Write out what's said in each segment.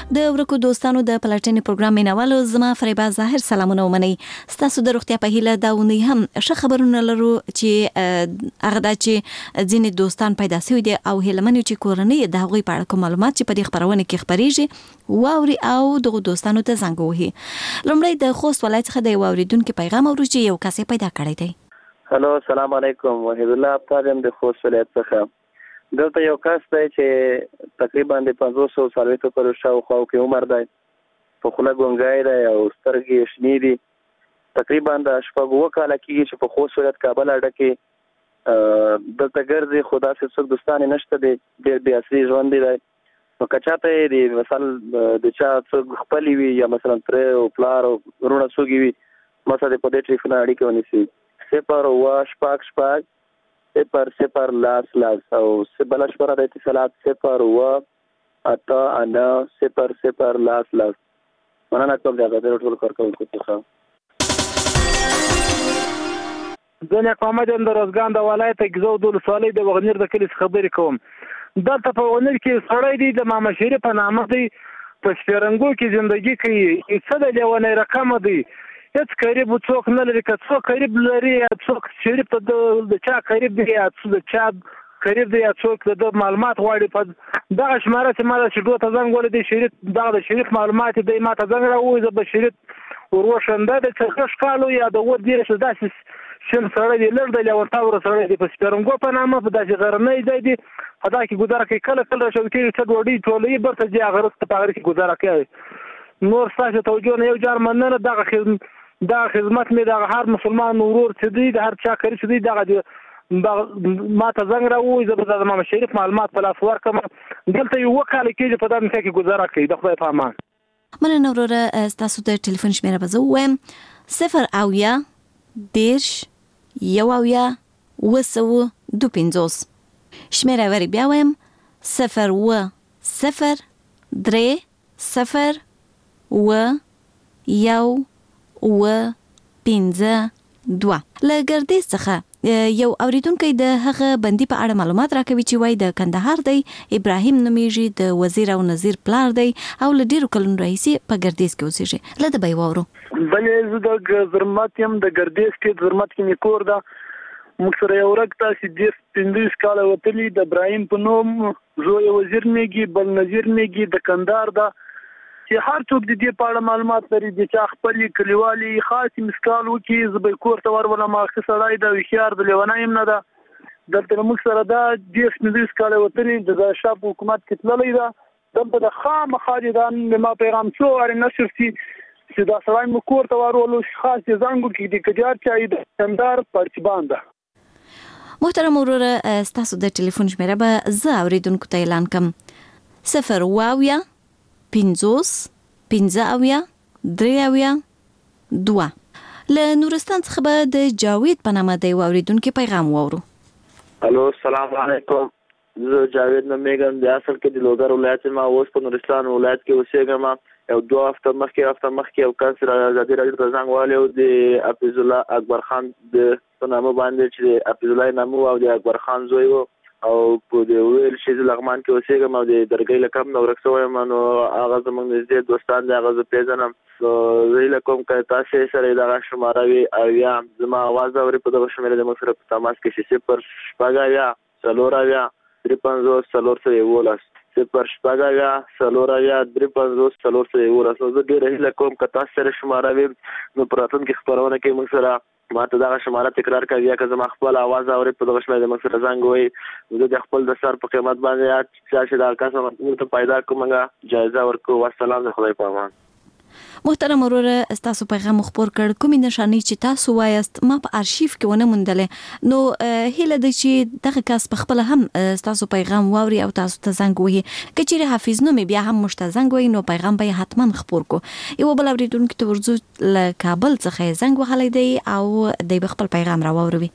د ورکو دوستانو د پلټنې پروګرام مینوالو زما فریبا ظاهر سلامونه ومنئ. ستاسو د روغتیا په هیله دا ونی هم ښه خبرونه لرو چې هغه دا چې ځینې دوستان پیدا شوي دي او هیلمن چې کورنۍ د هغوی په اړه کوم معلومات چې په دې خپرونه کې خپریږي واوري او دغه دوستانو ته زنګ ووهي. لومړی د خوست ولایت څخه د یو اوریدونکي پیغام اورو چې یو کس پیدا کړی دی. هلو السلام علیکم، وحید الله ابطال یم د خوست ولایت څخه. دلته یو کس دی چې تقریبا د 500 څلوېښتو کلو شاوخوا کې عمر دی، په خوله ګونګی دی او سترګې شنې دي. تقریبا د 6 کاله کېږي چې په خوست ولایت کابل اډه کې دلته ګرځي، خو داسې څوک دوستان یې نشته دی، ډېر بې اصلي ژوند دی. نو که چاته یې د مثلا د چا څوک خپلې وي یا مثلا تره او پلار او وروڼه څوک وي، مثلا په دې ټلیفون اړیکه ونیسي 0 0 0 لاس او بله شمره د اتصالات 0 8 9 0 لاس. مننه کوم د هغه ټول کارکوونکو څخه. زه نیک محمد یم د روزګان د ولایت ګیزو د ولسوالۍ د وغنیر د کلي څخه خبرې کوم. دلته په وغنیر کې سړی دی د ماما شریف په نامه دی، په شپېرنګو کې زندگی کوي، څه د لیونی رقم دی، هیڅ قریب څوک نه لري. که څوک قریب لري یا څوک شریف ته د چا قریب دی یا د چا قریب دی یا څوک د معلومات غواړي، په دغه شماره چې ما د شیدو ته زنګ ولی دی شریف دغه د شریف معلومات دی ما ته زنګ راووي، زه به شریف وروښنده دی چې ښه ښکالو یا د 10 داسې شین سړی دی، لږ د لیونتاوره سړی دی، په سپېرنګو په نامه په داسې غرنی ځای دی، په دا کې ګزاره کوي. کله کله راشد کېږي څه ډوډۍ ټولوي برته ځي هغه رسته په هغه کې ګزاره کوي. نور ستاسو توجه نه یو جار مننه. دغه خدمت مې دغه هر مسلمان ورور چې دی د هر چا کړی چې دی دغه ما ته زنګ راووي، زه به د ماما شریف معلومات په لاس ورکړم. دلته یو کال کېږي په دغه ځای کې ګزاره کوي. د خدای په امان. مننه وروره. ستاسو د ټلیفون شمیره به زه ووایم 0 اویا 10 1 اویا 250. شمیره وری بیا وایم 0 0 3 0 1 5 2. له ګردیز څخه یو اوریدونکی د هغه بندي په اړه معلومات راکوي چې وای د کندهار دی، ابراهیم نومیږي، د وزیر او نظیر پلار دی او له ډیرو کلونو راهیسې په ګردیز کې اوسېږي. له ده به یې واورو. بلې زه د زرمت یم، د ګردیز کې زرمت کې مې کور ده. موږ سره یو ورک تاسې 15 کاله وتلي، د ابراهیم په نوم، زوی وزیر میږي، بل نظیر میږي، د کندهار ده. چې هر څوک د دې په اړه معلومات لري، د چا خپلې کلیوالي خاص مسکال وکړي، زه به کور ته ورولم. ښه سړی ده، هوښیار د لیونی هم نه ده. دلته موږ سره دا 15 کاله وتلي، د شاه په حکومت کې تللی ده. دلته د خامخا د ما پیغام څو وارې نشر شي چې دا سړی مو کور ته ورولو، خاص یې زنګ وکړي د کجار چای د کندهار پرچبان ده. محترم وروره، ستاسو د ټلیفون شمیره به زه اوریدونکو ته اعلان کړم 0 اویا 50 5 اویا 3 اویا 2. له نورستان څخه به د جاوید په نامه د یو اوریدونکي پیغام واورو. الو السلام علیکم، زه جاوید نومیږم، د اصل کې د لوګر ولایت ما اوس په نورستان ولایت کې اوسېږم. یو 2 هفته مخکې یو کس را ازادي راډیو ته زنګ والی او د حفیظ الله اکبر خان د په نامه باندې چې حفیظ الله نامو او د اکبر خان زوی و او په د ویل شي لغمان کې اوسېږم او د درګۍ له کم نه ورک شوی یم. نو هغه زموږ نږدې دوستان دي، هغه زه پېژنم. زه هیله کوم که تاسې سره یې دغه شماره وي او یا زما اواز اوري په دغه شمېره د موږ سره په تماس کې شي 0 6 اویا 4 اویا 350 411 0 6 اویا 4 اویا 350 411. نو زه ډېره هیله کوم که تاسو سره شماره وي نو په راتلونکي خپرونه کې موږ سره ما ته دغه شماره تکرار کوي، یا که زما خپل اواز اوري په دغه شمېره د موږ سره زنګ ووهي، زه د خپل د سر په قیمت باندې چې دغه کس موږ ته پیدا کوم جایزه ورکوو. والسلام، د خدای په امان. محترم وروره، ستاسو پیغام خپور کړ. کومې نښانې چې تاسو وایاست ما په ارشیف کې ونه موندلې، نو هیله ده چې دغه کس په خپله هم ستاسو پیغام واوري او تاسو ته زنګ ووهي. که چیرې حافظ نومې بیا هم موږ ته زنګ ووهي نو پیغام به یې حتما خپور کو. یو بل اورېدونکي ته ورځو، له کابل څخه یې زنګ وهلی دی او دی به خپل پیغام راواوروي.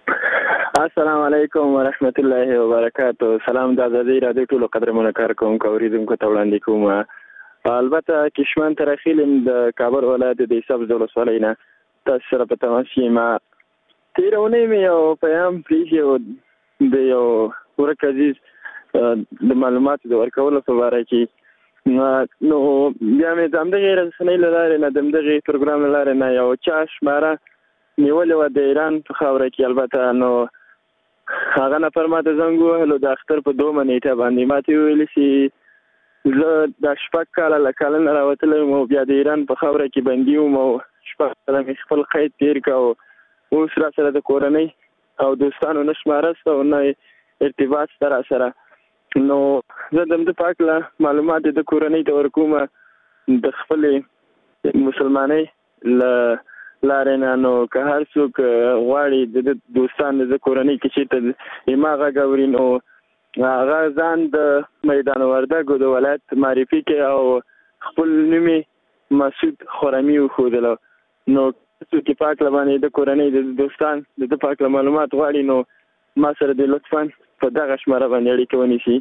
السلام علیکم ورحمت الله وبرکاته. سلام د ازادي راډیو ټولو قدرمنو کارکوونکو اوریدونکو ته وړاندې کوم. البته کشمن ترخیلم د کابل ولایت د سبز ولسوالۍ نه تاسو سره په تماس یم. تېرونی مې یو پیغام پرېښی د یو ورک عزیز د معلوماتو د ورکولو په باره کې نو بیا مې د همدغې رسنۍ له لارې نه د همدغې پروګرام له لارې نه یو چا شماره نیولې وه د ایران په خاوره کې. البته نو هغه نفر ما ته زنګ ووهلو د اختر په 2 نیټه باندې. ما ته ویلي چې زه دا 6 کاله له کاله نه راوتلی وم او بیا د ایران په خاوره کې بندي وم او 6 کاله مې خپل قید تېر کړ او اوس را سره د کورنۍ او دوستانو نه شماره شته او نه ارتباط شته را سره. نو زه د همده په هکله معلومات د کورنۍ ته ورکوم د خپلې مسلمانۍ له لارې نه. نو که هر څوک غواړي د دوستان د کورنۍ کې چېرته ما غږ اوري نو هغه ځان د میدان وردګو د ولایت معرفي کې او خپل نوم یې مسعود خرمي وښودلو. نو څوک په هکله باندې د کورنۍ د دوستان د په هکله معلومات غواړي نو ما سره دې لطفا په دغه شماره باندې اړیکه ونیسي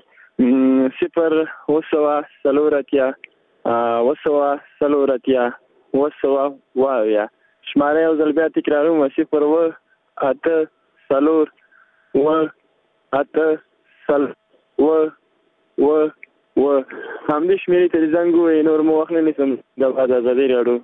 0 شماره یو ځل بیا تکراروم 0 همدې شمېرې ته زنګ ووهئ. نور مو وخت نه نیسم. د ازادۍ راډیو.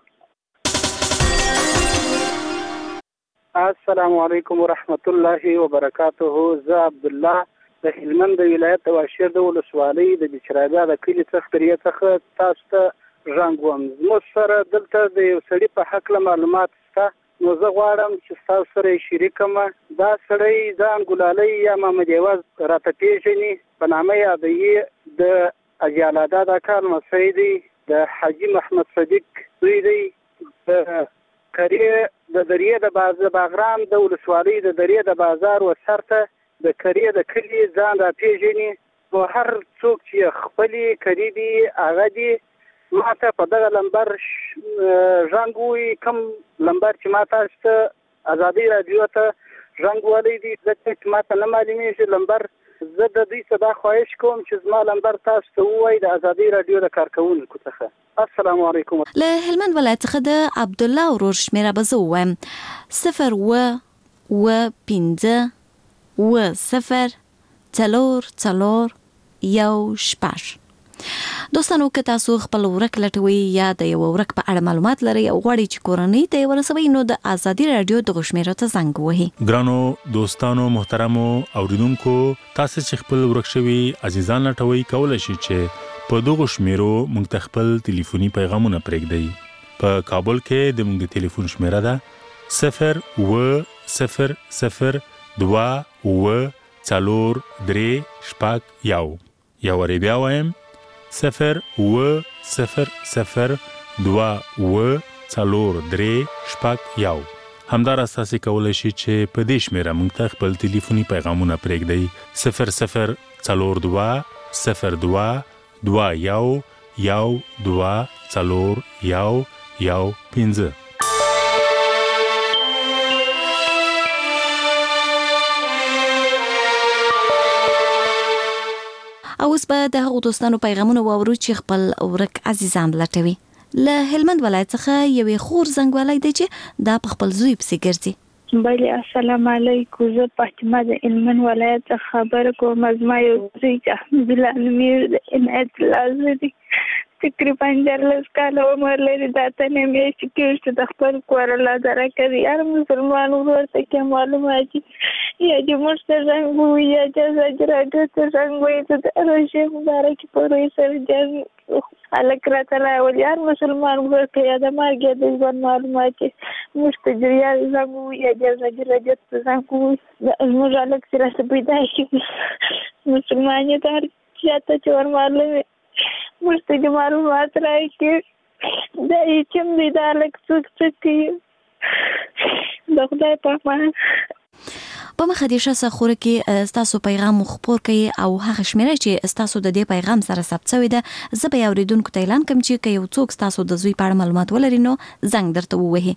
السلام علیکم ورحمت الله وبرکاته. زه عبدالله د هلمند د ولایت د واشیر د ولسوالۍ د بچرابیا د کلي څخه تاسو ته زنګ وم. زموږ سره دلته د یو سړي په هکله معلومات شته نو زه غواړم چې تاسو سره یې شریک کړم. دا سړی ځان ګلالۍ یا محمد یواز راته پیژني په نامه یادوي. د اجالادا د کار مسعود دی، د حاجي محمد صدیق دوی دی، د کریه د دریه د باغرام د ولسوالۍ د دریه د بازار وسرته د کریه د کلی ځان را پیژني. نو هر څوک چې خپلې کری دي هغه دي ما ته په دغه لمبر زنګ ووهي. کوم لمبر چې ما تاسو ته ازادۍ راډیو ته زنګ وهلی دی ځکه چې ما ته نه معلومېږي لمبر. زه د دوی څخه دا خواهش کوم چې زما لمبر تاسو ته ووایي د ازادۍ راډیو د کارکوونکو څخه. السلام علیکم. له هلمند ولایت څخه د عبدالله ورور شمېره به زه ووایم 0 دوستانو که تاسو خپل ورک لټوي یا د یو ورک په اړه معلومات لري او غواړئ چې کورنۍ ته ورسوي نو د ازادي رادیو د غشمیرو ته زنګ وهئ. ګرانو دوستانو محترمو اوریدونکو تاسو چې خپل ورک شوي عزیزان لټوي کولای شئ چې په دغه شمیرو موږ ته خپل ټلیفوني پیغامونه پرېږدئ. په کابل کې د موږ د ټلیفون شمیره ده 0 یا وری بیا وایم 0 همدار اساسي کولای شي چې په دې شمیره موږ ته خپل ټلیفوني پیغامونه پرېږدئ 00222 اوس به د هغو دوستانو پیغامونه واورو چې خپل ورک عزیزان لټوي. له هلمند ولایت څخه یوې خور زنګ وهلی دی چې دا په خپل زوی پسې ګرځي. بله السلام علیکم. زه فاطمه د هلمند ولایت څخه خبره کوم. زما یو زوی چې احمدالله نومیږي د عنایت الله زوی دی تقریبا 14 کاله عمر لري. دا ته نه میاشتې کېږي چې د خپل کور الله دره کوي. هر مسلمان ورور ته کې معلومات یا د موږ ته زنګ ووهي یا د ازادي راډیو ته زنګ ووهي د روژې مبارکې په روی سره هلک راته راولي. هر مسلمان ورور ته یا د مرګ یا د ژوند معلومات موږ ته جریان زنګ ووهي یا د ازادي راډیو ته زنګ ووهي. زموږ هلک چې راته پیدا شي مسلمان یې ته هر چا ته چې ور معلومې موږ ته د معلومات راکړي. دا یې چم دی دا هلک څوک څه کوي د خدای په امان. په مخه دې ښه خوره کې ستاسو پیغام خپور کړئ او هغه شمیره چې ستاسو د دې پیغام سره ثبت شوی ده زه به یې اورېدونکو ته اعلان کړم چې که یو څوک ستاسو د زوی په اړه معلومات ولري نو زنګ درته ووهي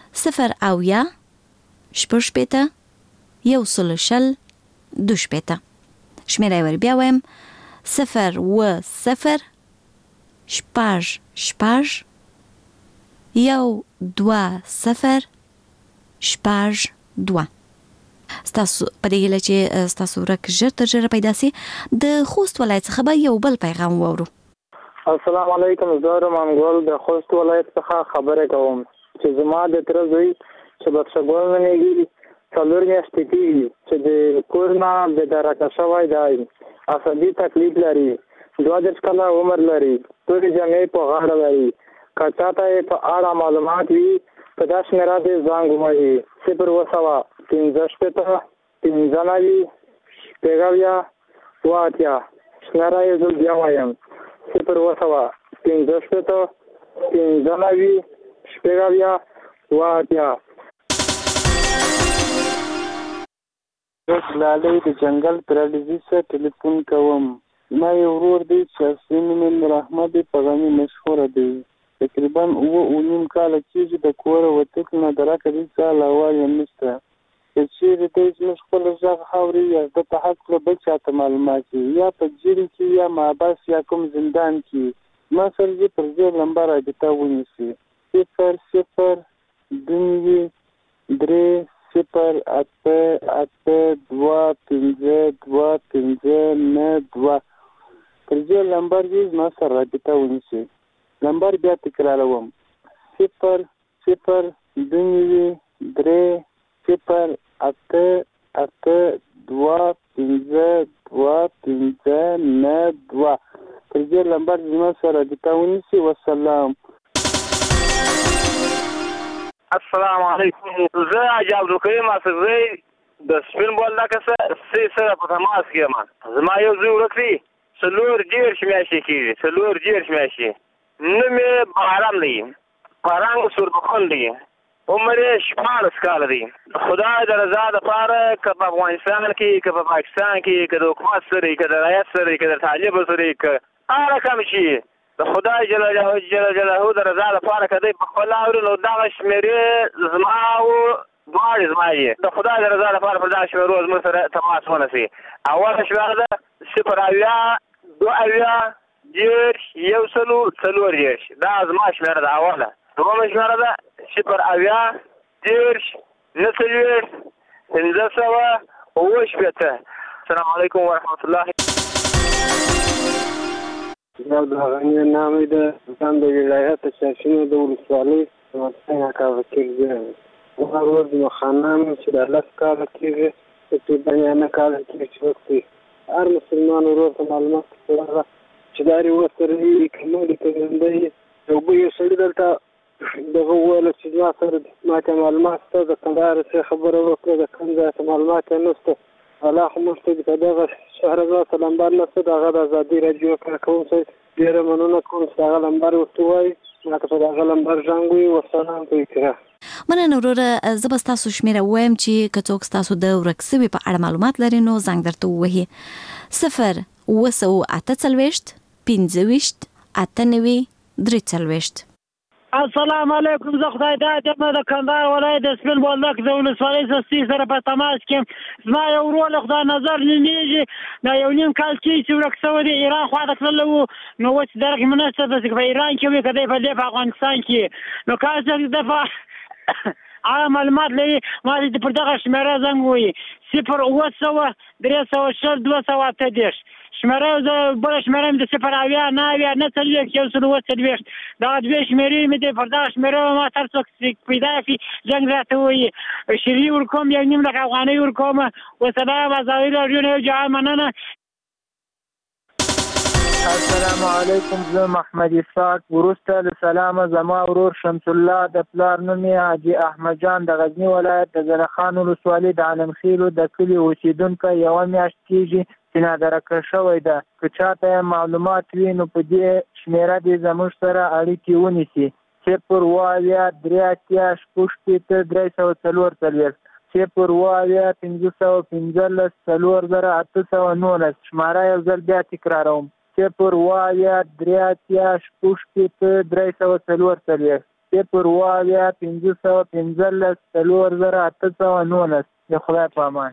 0 شمیره یې ور بیا وایم 0 ستاسو په دې هیله چې ستاسو ورک ژر تر ژره پیدا سي. د خوست ولایت څخه به یو بل پیغام واورو. السلام علیکم. زه منګول د خوست ولایت څخه خبرې کوم چې زما د تر زوی چې بخښګل نهږي 4 میاشتې کېږي چې د کور نه بېدرکه شوی دی. عصبي تکلیف لري، 22 کاله عمر لري، ټولې جامې په غاړه لري. که چاته یې په اړه معلومات وي په دا شمېره دې زنګ ووهي 015 95 شپږ 80. شمېره یې زه بیا وایم 015 95 شپږ 80. لالی د جنگل پرالیزي سره ټلیفون کوم. ما یو ورور دی چې اصلي نوم یې نور احمد دی، په غني مشهوره دی. تقریبا 9 کاله کېږي د کوره وتلي نه درکه دې څه احوال یې نشته. که چېرې دی زموږ خپل غږ اوري یا د په هکله بل چاته معلومات وي یا په جیل کې یا محبس یا کوم زندان کې ما سره دې پر دې نمبر رابطه ونیسي 00 2 3 0 8 2 5 پر دې نمبر دې ما سره رابطه ونیسي. نمبر بیا تکراروم 00 2 3 0 8 2 5 2 پر دې نمبر زما سره رابطه ونیسي. والسلام. السلام علیکم. زه عجاب کریم اسدی د سپین بولدکه سره په تماس کې یم. زما یو زوی ورک دی 4 میاشتې کېږي 4 میاشتې. نوم یې بهرام دی، فرهنګ سوربخون دی، عمر یې 14 کاله دی. خدای د رضا دپاره که په افغانستان کې که په پاکستان کې که د حکومت سره که د رعیت سره که د طالب سره که هر رقم چې د خدای جل جلاله د رضا دپاره که دی په خپل اوري نو دغه شمېرې زما او دواړې زما یې د خدای د رضا دپاره پر دغه شمېرو زموږ سره تماس ونیسي. اوله شمېره ده 0 10 140 دا زما شمېره ده اوله. دومه شمېره ده 0 10 580. السلام علیکم ورحمت الله. دا د غنی نامې د ځان د ولایت شاشینو د ولسوالۍ څنګه کار کوي. هغه ورځ نو خانم چې د الله کار کوي چې بیان کار کوي چې هر مسلمان ورو ته معلومات ورکړي چې داري وسره کومه د کوي یو به سړی دلته دغه ویل چې ما سره ما ته معلومات ته د کندهار څخه خبره وکړه د کندهار معلومات نشته. الله خو مستګ ته دغه شهرزاد لمبر نشته دغه د ازادي رادیو کوم څه ډیره مننه کوم چې هغه لمبر وتوي ماته په دغه لمبر ژوندوي. والسلام علیکم. مننه وروره. زه به ستاسو شمېره ووایم چې که څوک ستاسو د ورک سوي په اړه معلومات لري نو زنګ درته ووهي 0 25 98 السلام علیکم. زه خدای دې د کندهار ولایت د سپین بولدک د ولسوالۍ سره په تماس کې زما یو ورور خدای نظر نومیږي دا 1.5 کال کې چې ورک شوی دی ایران خوا ته تللی و نو اوس درک مناسب ده چې په ایران کې وي که دی په افغانستان کې نو کله چې دفعه هغه معلومات لري ما دې پر دغه شمېره زنګ ووهي 0 2 شمېره بله شمېره مې د 0 9 140 دغه دوې شمېرې مې د پر دغه شمېره ما هر څوک پیدا کړي زنګ راته ووایي شیري ورکوم 1.5 لک افغانۍ ورکوم. وسلام. ازادي راډیو نه جهان مننه. السلام علیکم. زه محمد اسحاق. وروسته له سلامه زما ورور شمس الله د پلار نوم یې حاجي احمد جان د غزني ولایت د زرخان ولسوالۍ د عالمخیلو د کلي اوسېدونکی 1 میاشت کېږي چې نادرکه شوی ده. که چاته معلومات وي نو په دې شمېره دې زموږ سره اړیکې ونیسي 0 3 344 0 515 4819. شماره یو ځل بیا تکراروم 0 3 344 0 515 4819. د خدای په امان.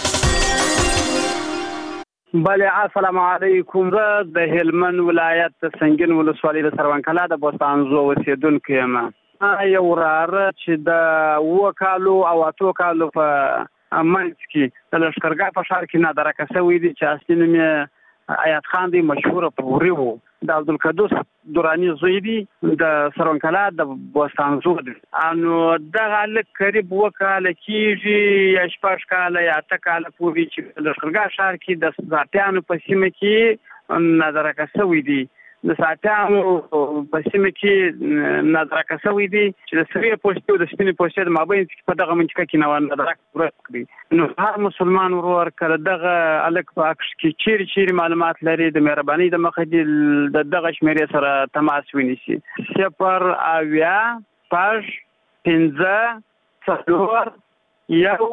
بله. السلام علیکم. زه د هلمند ولایت سنگین ولسوالۍ د سروانکلا د بوستانزو اوسېدونکی یم. یو وراره چې د 7 کالو او 8 کالو په منځ کې د لښکرګاه په ښار کې نادرکه شوی دی چې اصلي نوم یې آیات خان دی مشهور پوري وو د عبدالقدوس دورانی زوی دی د سرونکلا د بوستان زوی دی انو دغه لک قریب وکاله کیږي یا شپږ کاله یا 8 کاله پورې چې د خلګا شهر کې د ساتيانو په سیمه کې نظر کسوي دی د ساتيانو په سیمه کې نظر کسوي دی چې د سری پوسټو د سپینې پوسټ د مابین په دغه منځ کې نه نظر کړی نو هر مسلمان ورور کړه دغه الک پاکش کې چیرې معلومات لري د مهرباني د مخدي د دغه شمیرې سره تماس ونیسي 0 اویا پاش 15 څلور یو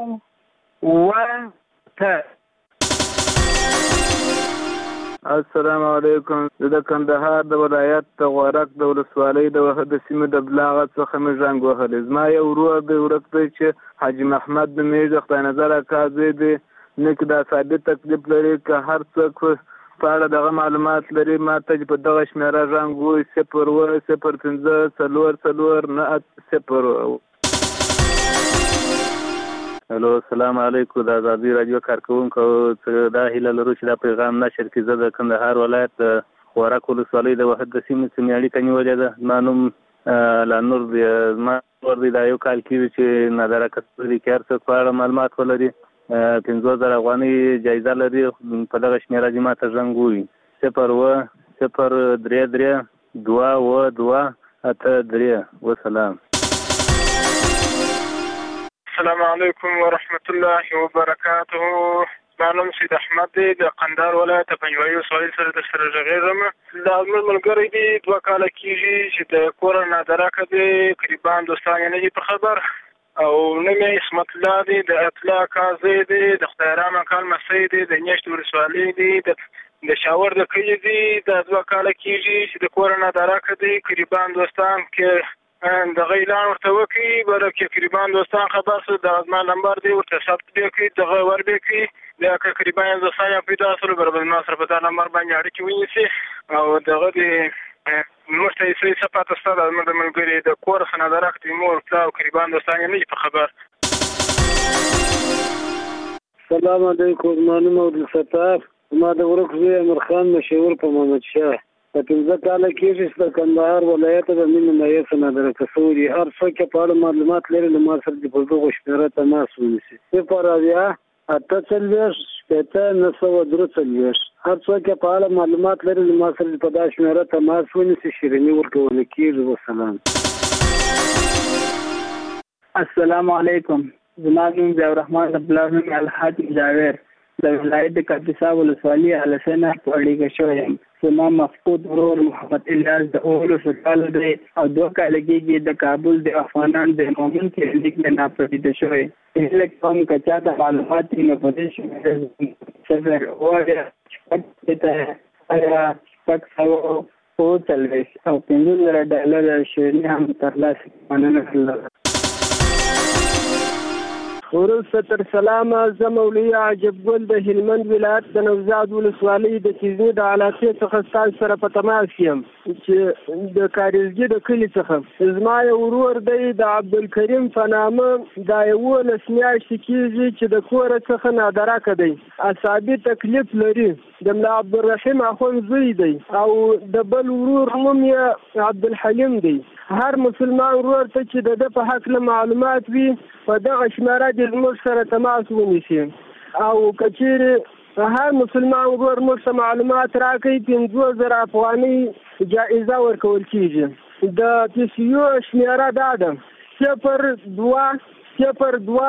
و السلام علیکم د کندهار د ولایت د غورک د ولسوالۍ د وحده سیمه د بلاغه څخه مې ژوند وهلی زما یو ورور د ورک دی چې حاجی محمد د میږ خدای نظر کاځي دی نک دا ثابت تکلیف لري که هر څوک په اړه دغه معلومات لري ما ته په دغه شمیره ژوند وي 015 هلو السلام علیکم د ازادي رادیو کارکونکو دا هیله لرو چې دا پیغام نشر کړي زه د کندهار ولایت غورک ولسوالۍ د وحده سیمې څخه اړیکه نیولې ده ما نوم لانور دی ما ورته دا یو کال کې چې نظر کړی کار څه په اړه معلومات ولري 50,000 افغانۍ جایزه لري په دغه شمیره چې ما ته ژوند وي 0 وسلام. السلام علیکم ورحمت الله وبرکاته. ما نوم سید احمد دی د قندهار ولایت پنجوایي ولسوالۍ سره د سره غیرم دا ملګری دی 2 کال کېږي چې د کورونا درکه دی قریبان دوستان نه دي په خبر او نومي اسمت الله دی د اطلاع قاضي دی د خدای رحمه کال مسعود دی د نیشت ولسوالۍ دی د شاور د کلی دی د 2 کال کېږي چې د کورونا درکه دی قریبان دوستان کې د غیلان ورته وکي بلکې قریبان دوستان خبر سره د ازمان نمبر دی ورته ثبت دی کی دغه ور دی کی د قریبان دوستان پیدا سره برابر ناصر په دا نمبر باندې اړیکه ونیسي او دغه دی مرته یې صفات استاد د ملګری د کور سره درکې مور پلا قریبان دوستان نه په خبر. السلام علیکم مانو عبد الستار ما د ورک زوی امر خان مشهور په محمد شاه په 15 کال کې چې د کندهار ولایت د مين نمایش نه درکسوري هر څوک په اړه معلومات لري له ما سره د پردو شمیره تماس ونیسي په راویا اته ته نسو درڅلوش هر څوک په اړه معلومات لري له ما سره په دا شمیره تماس ونیسي شیرینی ورکول کیږي. والسلام. السلام علیکم زما نوم ضیاء الرحمن عبدالله الحاج جاویر د ولایت د کاپیسا ولسوالۍ السنه په اړیکه شوم. زما مفقود ورور محمد الیاس د اولو سکال دی او 2 کال کېږي د کابل د افغانان د مومن کې لیک نه ناپدید شوی هیڅ کوم کچا ته معلومات نه پدې شوی سفر اوه ته پاکستان او تلويش او $15 شیرینی هم ترلاسه مننه. ورسته سلام زه مولوی عجب ګل د هلمند ولایت د نوزاد ولسوالۍ د تیزنی د علاقې څخه ستاسو سره په تماس یم چې د کاریزګي د کلی څخه زما یو ورور دی د عبدالکریم په نامه دا یو لسمیاشتې کېږي چې د کور څخه نادرکه دی اعصابي تکلیف لري د ملا عبدالرحیم اخوند زوی دی او د بل ورور نوم یې عبدالحلیم دی. هر مسلمان ورور ته چې د په حق له معلومات وي په دغه شمیره د زموږ سره تماس ونیسي او کچېرې هر مسلمان ورور موږ ته معلومات راکړي 50,000 افغانۍ جایزه ورکول کېږي. د پیسیو شمیره دا ده 02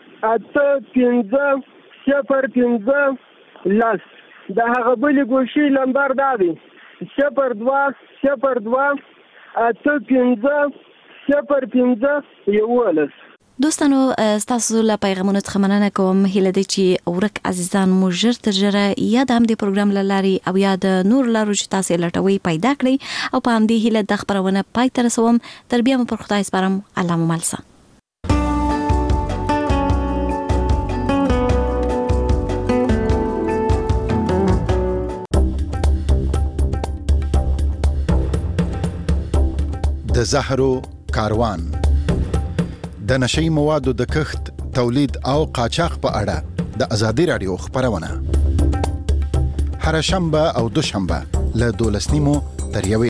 850 015 د هغه بلې ګوشي نمبر دا دی 02 850 015 دوستانو تاسو له پیغامونو څخه مننه کوم هیله ده چې ورک عزیزان مو ژر تر ژره یا د همدې پروګرام له لارې او یا د نور لارو چې تاسو لټوي پیدا کړئ او په همدې هیله د خبرونه پای ته رسوم. تر بیا مو پر خدای سپارم. الله مو ملسه. د زهرو کاروان د نشئی موادو د کښت، تولید او قاچاق په اړه د ازادي رادیو خبرونه. هر شنبه او دوشنبه له 12 نیمو تر 1